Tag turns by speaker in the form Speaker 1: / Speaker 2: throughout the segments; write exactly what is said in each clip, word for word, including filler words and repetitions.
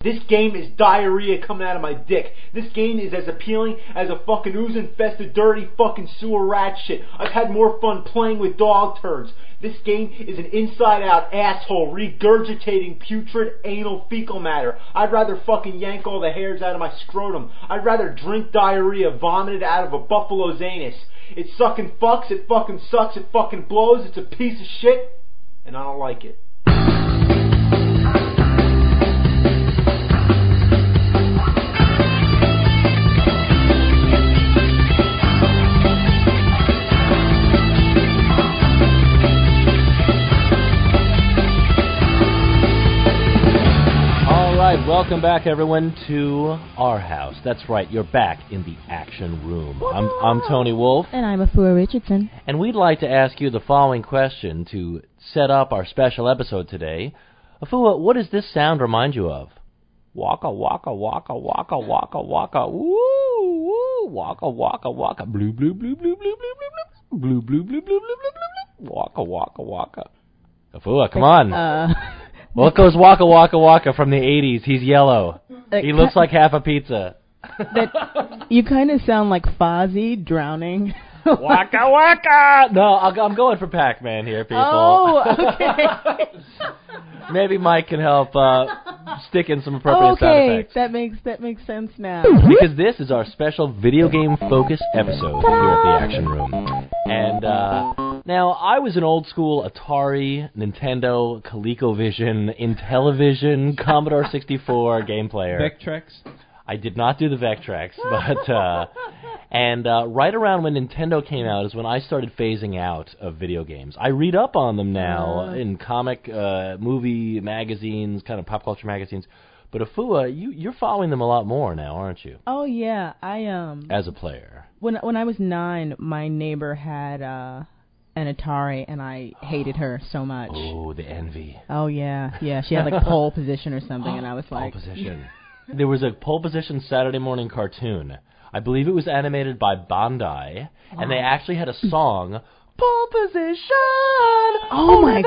Speaker 1: This game is diarrhea coming out of my dick. This game is as appealing as a fucking ooze-infested, dirty fucking sewer rat shit. I've had more fun playing with dog turds. This game is an inside-out asshole regurgitating putrid anal fecal matter. I'd rather fucking yank all the hairs out of my scrotum. I'd rather drink diarrhea vomited out of a buffalo's anus. It sucking fucks, it fucking sucks, it fucking blows, it's a piece of shit, and I don't like it.
Speaker 2: Welcome back, everyone, to our house. That's right, you're back in the action room. I'm, I'm Tony Wolf.
Speaker 3: And I'm Afua Richardson.
Speaker 2: And we'd like to ask you the following question to set up our special episode today. Afua, what does this sound remind you of? Waka, waka, waka, waka, waka, waka, woo, woo, waka, waka, waka, blue, blue, blue, blue, blue, blue, blue, blue, blue, blue, blue, blue, blue, blue, blue, waka, waka, waka. Afua, come on. Uh... Well, it goes Waka Waka Waka from the eighties. He's yellow. He looks like half a pizza.
Speaker 3: That, you kind of sound like Fozzie drowning.
Speaker 2: Waka Waka! No, I'll, I'm going for Pac-Man here, people.
Speaker 3: Oh, okay.
Speaker 2: Maybe Mike can help uh, stick in some appropriate
Speaker 3: okay,
Speaker 2: sound effects.
Speaker 3: that makes that makes sense now.
Speaker 2: Because this is our special video game-focused episode here at the Action Room. And uh, now, I was an old-school Atari, Nintendo, ColecoVision, Intellivision, Commodore sixty-four game player.
Speaker 4: Vectrex?
Speaker 2: I did not do the Vectrex, but... Uh, and uh, right around when Nintendo came out is when I started phasing out of video games. I read up on them now uh. in comic, uh, movie, magazines, kind of pop culture magazines. But Afua, you, you're following them a lot more now, aren't you?
Speaker 3: Oh, yeah. I um.
Speaker 2: As a player.
Speaker 3: When when I was nine, my neighbor had uh, an Atari, and I hated her so much.
Speaker 2: Oh, the envy.
Speaker 3: Oh, yeah. Yeah, she had like pole position or something, and I was like...
Speaker 2: Pole position. There was a pole position Saturday morning cartoon. I believe it was animated by Bandai, and they actually had a song, Pole Position!
Speaker 3: Oh my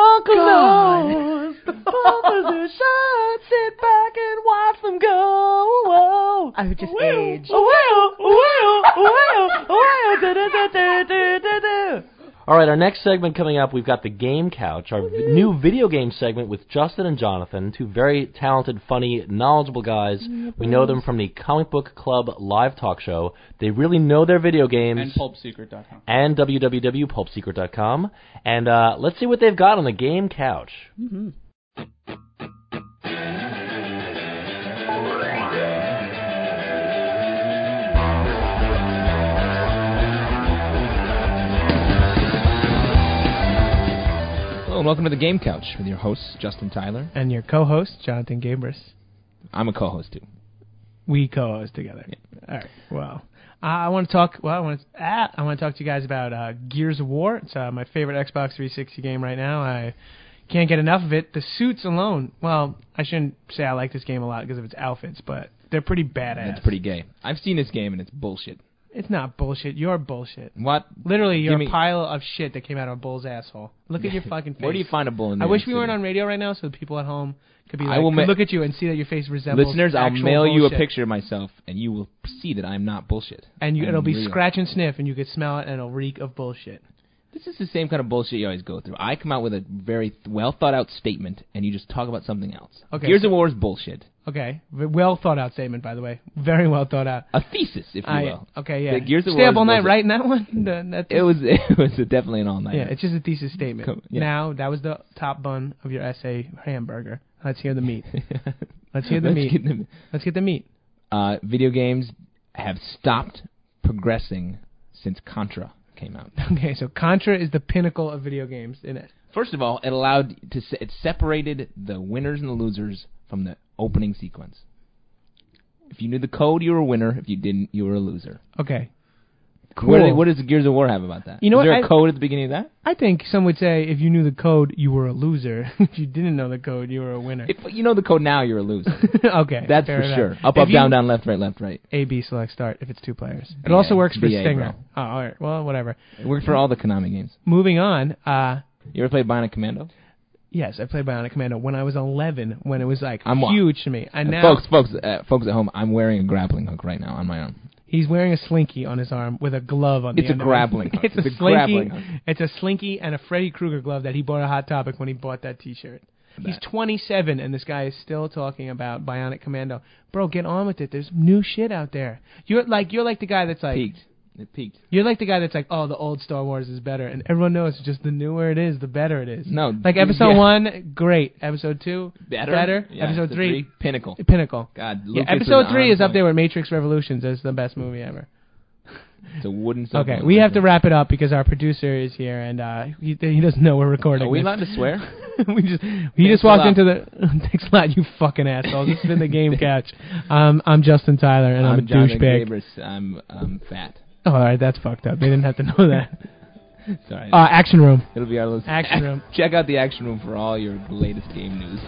Speaker 2: God! Pole Position! Sit back and watch them go! Whoa.
Speaker 3: I would just age.
Speaker 2: All right, our next segment coming up, we've got the Game Couch, our v- new video game segment with Justin and Jonathan, two very talented, funny, knowledgeable guys. We know them from the Comic Book Club live talk show. They really know their video games.
Speaker 4: And pulp secret dot com.
Speaker 2: And w w w dot pulp secret dot com. And uh, let's see what they've got on the Game Couch.
Speaker 3: Mm-hmm.
Speaker 5: Hello and welcome to the Game Couch with your hosts, Justin Tyler.
Speaker 6: And your co-host, Jonathan Gabris.
Speaker 5: I'm a co-host, too.
Speaker 6: We co-host together. Yeah. All right, well, uh, I want to talk, well, I want to, ah, I want to talk to you guys about uh, Gears of War. It's uh, my favorite Xbox three sixty game right now. I can't get enough of it. The suits alone, well, I shouldn't say I like this game a lot because of its outfits, but they're pretty badass.
Speaker 5: It's pretty gay. I've seen this game and it's bullshit.
Speaker 6: It's not bullshit. You're bullshit.
Speaker 5: What?
Speaker 6: Literally, you're
Speaker 5: me...
Speaker 6: a pile of shit that came out of a bull's asshole. Look at your fucking face.
Speaker 5: Where do you find a bull in New
Speaker 6: I
Speaker 5: York
Speaker 6: wish we
Speaker 5: City?
Speaker 6: weren't on radio right now so the people at home could be like,
Speaker 5: I will
Speaker 6: could
Speaker 5: ma-
Speaker 6: look at you and see that your face resembles
Speaker 5: Listeners, I'll mail
Speaker 6: bullshit.
Speaker 5: you a picture of myself and you will see that I'm not bullshit.
Speaker 6: And you, it'll be
Speaker 5: real.
Speaker 6: scratch and sniff and you could smell it and it'll reek of bullshit.
Speaker 5: This is the same kind of bullshit you always go through. I come out with a very th- well-thought-out statement, and you just talk about something else.
Speaker 6: Okay.
Speaker 5: Gears of War is bullshit.
Speaker 6: Okay. Well-thought-out statement, by the way. Very well thought out.
Speaker 5: A thesis, if you
Speaker 6: I,
Speaker 5: will.
Speaker 6: Okay, yeah.
Speaker 5: The Gears of
Speaker 6: Stay
Speaker 5: War
Speaker 6: up all night
Speaker 5: bullshit.
Speaker 6: writing that one? The, that
Speaker 5: it was it was definitely an all-nighter.
Speaker 6: Yeah, it's just a thesis statement.
Speaker 5: Come, yeah.
Speaker 6: Now, that was the top bun of your essay hamburger. Let's hear the meat. Let's hear the
Speaker 5: Let's
Speaker 6: meat.
Speaker 5: Get the,
Speaker 6: Let's get the meat.
Speaker 5: Uh, video games have stopped progressing since Contra came out.
Speaker 6: Okay, so Contra is the pinnacle of video games in it.
Speaker 5: First of all, it allowed to se- it separated the winners and the losers from the opening sequence. If you knew the code, you were a winner. If you didn't, you were a loser.
Speaker 6: Okay. Cool.
Speaker 5: What, what does Gears of War have about that?
Speaker 6: You know
Speaker 5: Is there
Speaker 6: what?
Speaker 5: a
Speaker 6: I,
Speaker 5: code at the beginning of that?
Speaker 6: I think some would say if you knew the code, you were a loser. If you didn't know the code, you were a winner.
Speaker 5: If you know the code now, you're a loser.
Speaker 6: Okay.
Speaker 5: That's
Speaker 6: fair
Speaker 5: for
Speaker 6: enough.
Speaker 5: sure. Up,
Speaker 6: if
Speaker 5: up,
Speaker 6: you,
Speaker 5: down, down, left, right, left, right.
Speaker 6: A, B, select, start if it's two players. It
Speaker 5: B A,
Speaker 6: also works for
Speaker 5: B A,
Speaker 6: Stinger.
Speaker 5: bro.
Speaker 6: Oh, all right. Well, whatever.
Speaker 5: It worked for all the Konami games.
Speaker 6: Moving on. Uh,
Speaker 5: You ever played Bionic Commando?
Speaker 6: Yes, I played Bionic Commando when I was eleven, when it was like
Speaker 5: I'm wa-
Speaker 6: huge to me. And
Speaker 5: Uh,
Speaker 6: now
Speaker 5: folks, folks, uh, folks at home, I'm wearing a grappling hook right now on my arm.
Speaker 6: he's wearing a slinky on his arm with a glove on the
Speaker 5: It's a
Speaker 6: end
Speaker 5: grappling
Speaker 6: of it.
Speaker 5: hook.
Speaker 6: It's,
Speaker 5: It's
Speaker 6: a
Speaker 5: a
Speaker 6: slinky.
Speaker 5: grappling hook.
Speaker 6: It's a slinky and a Freddy Krueger glove that he bought at Hot Topic when he bought that T-shirt. He's
Speaker 5: Bet.
Speaker 6: twenty-seven, and this guy is still talking about Bionic Commando. Bro, get on with it. There's new shit out there. You're like you're like the guy that's like
Speaker 5: Peaked. It peaked.
Speaker 6: You're like the guy that's like, oh, the old Star Wars is better, and everyone knows just the newer it is, the better it is.
Speaker 5: No,
Speaker 6: like episode
Speaker 5: yeah.
Speaker 6: one, great. Episode two,
Speaker 5: Better.
Speaker 6: better.
Speaker 5: Yeah,
Speaker 6: episode
Speaker 5: the
Speaker 6: three,
Speaker 5: pinnacle.
Speaker 6: pinnacle.
Speaker 5: God,
Speaker 6: Yeah,
Speaker 5: Lucas
Speaker 6: episode
Speaker 5: is
Speaker 6: three
Speaker 5: on
Speaker 6: is up
Speaker 5: point.
Speaker 6: there with Matrix Revolutions as the best movie ever.
Speaker 5: It's a wooden.
Speaker 6: Okay, we have to wrap it up because our producer is here and uh, he, he doesn't know we're recording.
Speaker 5: Are we
Speaker 6: this.
Speaker 5: allowed to swear?
Speaker 6: we just he
Speaker 5: Thanks
Speaker 6: just
Speaker 5: a
Speaker 6: walked
Speaker 5: lot.
Speaker 6: into the. Thanks a lot, you fucking assholes. This has been the Game Couch. Um, I'm Justin Tyler and I'm,
Speaker 5: I'm
Speaker 6: a
Speaker 5: Jonathan
Speaker 6: douchebag.
Speaker 5: Gabris. I'm um, fat.
Speaker 6: Oh, all right, that's fucked up. They didn't have to know that.
Speaker 5: Sorry.
Speaker 6: Uh, Action Room.
Speaker 5: It'll be our list.
Speaker 6: Action Room.
Speaker 5: Check out the Action Room for all your latest game news.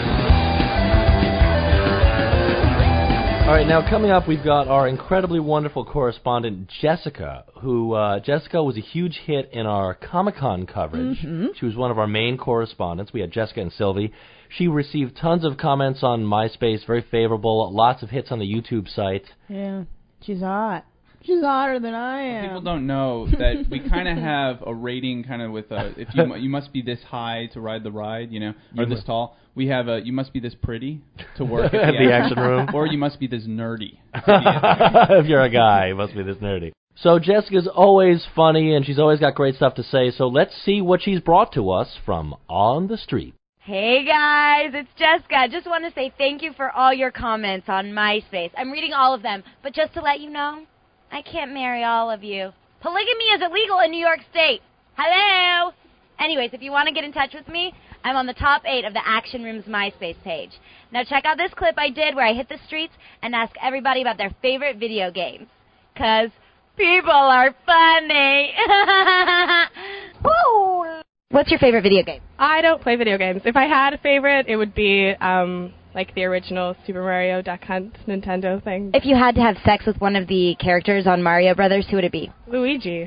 Speaker 2: All right, now coming up, we've got our incredibly wonderful correspondent, Jessica, who, uh, Jessica was a huge hit in our Comic-Con coverage.
Speaker 3: Mm-hmm.
Speaker 2: She was one of our main correspondents. We had Jessica and Sylvie. She received tons of comments on MySpace, very favorable, lots of hits on the YouTube site.
Speaker 3: Yeah, she's hot. She's hotter than I am.
Speaker 4: People don't know that we kind of have a rating, kind of with a if you mu- you must be this high to ride the ride, you know, or
Speaker 2: You
Speaker 4: this
Speaker 2: must-
Speaker 4: tall. We have a you must be this pretty to work at
Speaker 2: At
Speaker 4: the,
Speaker 2: the Action Room.
Speaker 4: or you must be this nerdy. to be at-
Speaker 2: If you're a guy, you must be this nerdy. So Jessica's always funny, and she's always got great stuff to say, so let's see what she's brought to us from On the Street.
Speaker 7: Hey guys, it's Jessica. Just want to say thank you for all your comments on MySpace. I'm reading all of them, but just to let you know, I can't marry all of you. Polygamy is illegal in New York State. Hello? Anyways, if you want to get in touch with me, I'm on the top eight of the Action Room's MySpace page. Now check out this clip I did where I hit the streets and ask everybody about their favorite video games. 'Cause people are funny. Woo! What's your favorite video game?
Speaker 8: I don't play video games. If I had a favorite, it would be um, like the original Super Mario Duck Hunt Nintendo thing.
Speaker 7: If you had to have sex with one of the characters on Mario Brothers, who would it be?
Speaker 8: Luigi.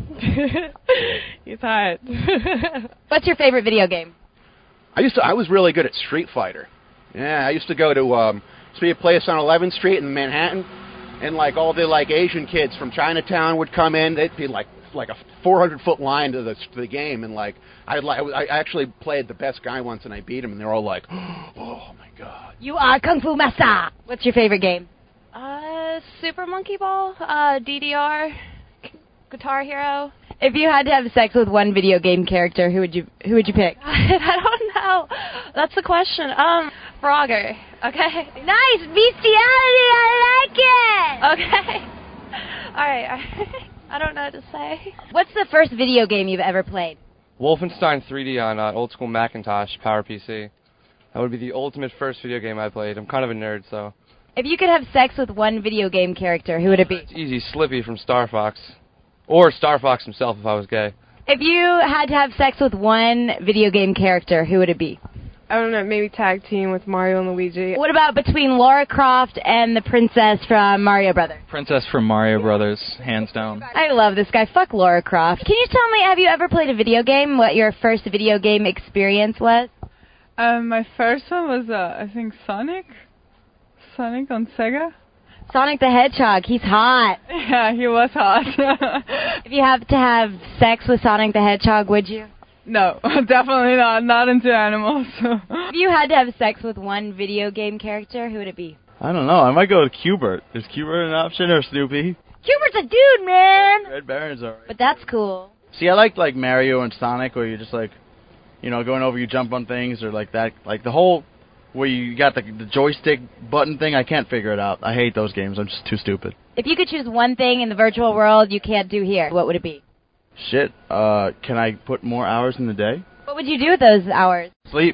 Speaker 8: He's hot.
Speaker 7: What's your favorite video game?
Speaker 9: I used to. I was really good at Street Fighter. Yeah, I used to go to um, used to be a place on eleventh Street in Manhattan, and like all the like Asian kids from Chinatown would come in. They'd be like like a four hundred foot line to the to the game, and like I like I actually played the best guy once, and I beat him, and they're all like, oh my god.
Speaker 7: You are Kung Fu Master. What's your favorite game?
Speaker 8: uh, Super Monkey Ball, uh, D D R, Guitar Hero.
Speaker 7: If you had to have sex with one video game character, who would you who would you pick?
Speaker 8: I don't know. That's the question. Um, Frogger. Okay.
Speaker 7: Nice bestiality. I like it.
Speaker 8: Okay. All right. I, I don't know what to say.
Speaker 7: What's the first video game you've ever played?
Speaker 10: Wolfenstein three D on uh, old school Macintosh Power P C. That would be the ultimate first video game I played. I'm kind of a nerd, so.
Speaker 7: If you could have sex with one video game character, who would it be?
Speaker 10: It's easy. Slippy from Star Fox. Or Star Fox himself if I was gay.
Speaker 7: If you had to have sex with one video game character, who would it be?
Speaker 8: I don't know. Maybe tag team with Mario and Luigi.
Speaker 7: What about between Lara Croft and the princess from Mario Brothers?
Speaker 11: Princess from Mario Brothers, hands down.
Speaker 7: I love this guy. Fuck Lara Croft. Can you tell me, have you ever played a video game? What your first video game experience was?
Speaker 12: Um, my first one was, uh, I think, Sonic. Sonic on Sega.
Speaker 7: Sonic the Hedgehog. He's hot.
Speaker 12: Yeah, he was hot.
Speaker 7: If you have to have sex with Sonic the Hedgehog, would you?
Speaker 12: No, definitely not. Not into animals.
Speaker 7: If you had to have sex with one video game character, who would it be?
Speaker 13: I don't know. I might go with Q*bert. Is Q*bert an option or Snoopy?
Speaker 7: Q*bert's a dude, man.
Speaker 13: Red Baron's alright.
Speaker 7: But that's cool.
Speaker 13: See, I like like Mario and Sonic, where you're just like, you know, going over, you jump on things, or like that, like the whole where you got the, the joystick button thing. I can't figure it out. I hate those games. I'm just too stupid.
Speaker 7: If you could choose one thing in the virtual world you can't do here, what would it be?
Speaker 13: Shit. Uh, can I put more hours in the day?
Speaker 7: What would you do with those hours?
Speaker 13: Sleep.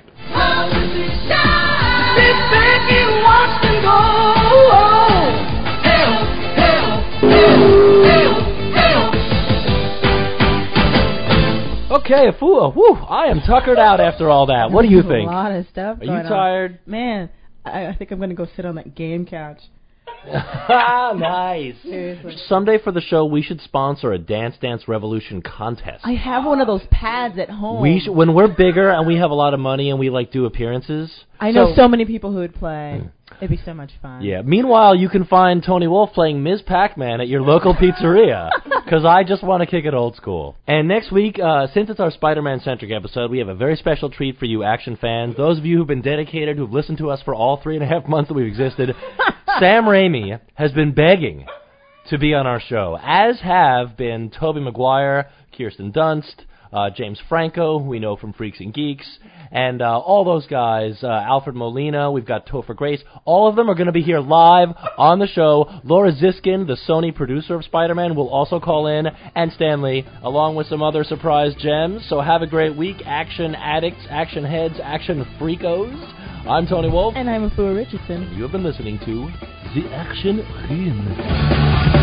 Speaker 2: Okay, Afua, whew, I am tuckered out after all that. What do you think?
Speaker 3: A lot of stuff
Speaker 2: Are
Speaker 3: going
Speaker 2: you tired?
Speaker 3: On. Man, I, I think I'm going to go sit on that game couch.
Speaker 2: Nice.
Speaker 3: Seriously.
Speaker 2: Someday for the show, we should sponsor a Dance Dance Revolution contest.
Speaker 3: I have one of those pads at home.
Speaker 2: We sh- when we're bigger and we have a lot of money and we like do appearances.
Speaker 3: I know so,
Speaker 2: so
Speaker 3: many people who would play. It'd be so much fun.
Speaker 2: Yeah. Meanwhile, you can find Tony Wolf playing Miz Pac-Man at your local pizzeria, because I just want to kick it old school. And next week, uh, since it's our Spider-Man-centric episode, we have a very special treat for you action fans. Those of you who've been dedicated, who've listened to us for all three and a half months that we've existed, Sam Raimi has been begging to be on our show, as have been Tobey Maguire, Kirsten Dunst, Uh, James Franco, who we know from Freaks and Geeks, and uh, all those guys, uh, Alfred Molina, we've got Topher Grace. All of them are going to be here live on the show. Laura Ziskin, the Sony producer of Spider-Man, will also call in, and Stanley, along with some other surprise gems. So have a great week, action addicts, action heads, action freakos. I'm Tony Wolf.
Speaker 3: And I'm Afua Richardson.
Speaker 2: You have been listening to The Action Room.